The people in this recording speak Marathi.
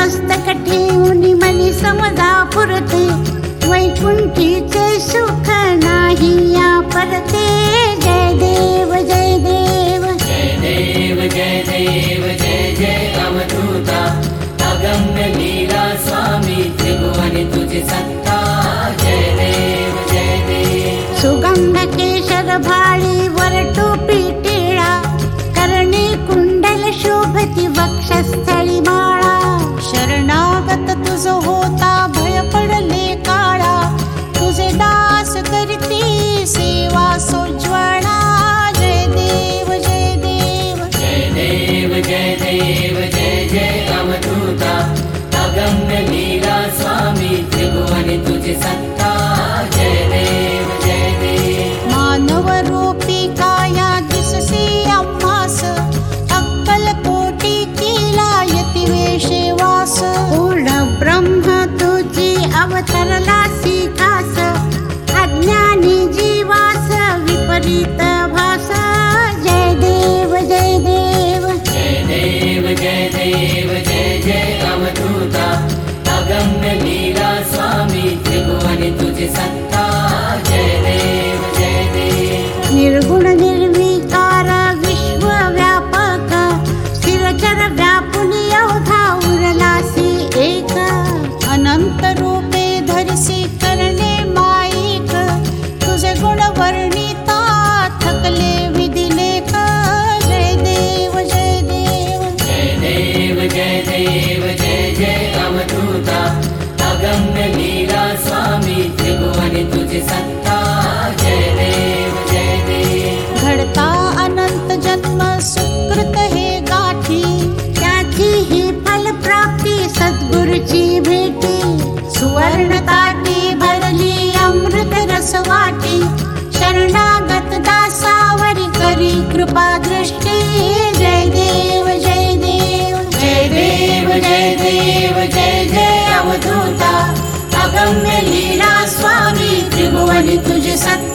मस्तक ठेवून मनी समजा पुरते, वैकुंठीचे सुख नाही या परते. जय देव जय देव जय देव जय देव जय जय अवधूता, अगम्य लीला स्वामी त्रिभुवन तुझी सत्ता. जय देव जय देव. सुगंध केशर भाळी वर टोपी टिळा, कर्णी कुंडल शोभती वक्षस्थळी माळा. शरणागत तुझ होता भय पडले काळा, तुझे दास करती सेवा सोज्वळा. जय देव जय देव जय देव जय देव जय जय अवधूता, अगम्य लीला स्वामी त्रिभुवन तुझी सत्ता. जय देव जय देव. मानव रूपी काया दिससी आम्हास, अक्कल कोटी केला यती वेशे वास. पूर्ण ब्रह्म तुझी अवतरलासी खास, अज्ञानी जीवास विपरीत भास. जय देव जय देव जय देव जय देव जय जय अवधूता, अगम्य लीला स्वामी त्रिभुवन तुझी सत्ता. जय देव जय देव. निर्गुण निर्विकार विश्वव्यापक, स्थिरचर व्यापुनी अवधा उरलासी एक. अनंत रूपे धरसी करणे माईक, तुझे गुण वर्णिता थकले विधिलेख. जय देव जय देव जय देव जय देव जय जय अवधूता, अगम्य लीला स्वामी त्रिभुवन तुझी सत्ता. जय देव जय देव. घडता अनंत जन्म सुकृत हे गाठी, त्याची ही फल प्राप्ती सद्गुरूची भेटी. सुवर्ण ताटी भरली अमृत रस वाटी, शरणागत दासावरी करी कृपा दृष्टी. जय देव जय देव जय देव जय देव जय जय अवधूता, अगम्य लीला स्वामी त्रिभुवन तुझी सत्ता.